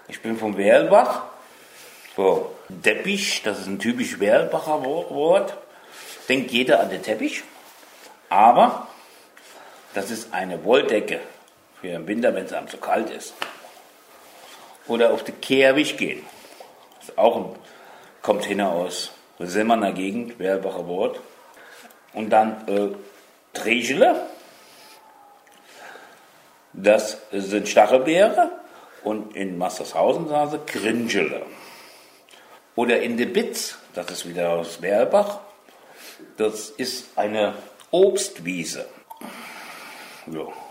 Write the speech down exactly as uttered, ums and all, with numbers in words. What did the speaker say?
Ich bin vom Werlbach. So, Teppich, das ist ein typisch Werlbacher Wort. Denkt jeder an den Teppich. Aber das ist eine Wolldecke für den Winter, wenn es einem zu kalt ist. Oder auf die Kehrwig gehen. Das ist auch ein, kommt hin aus der Semmerner Gegend, Werlbacher Wort. Und dann äh, Tregele. Das sind Stachelbeere. Und in Mastershausen sagen sie Gringele. Oder in de Bitz, das ist wieder aus Werlbach. Das ist eine Obstwiese. Ja.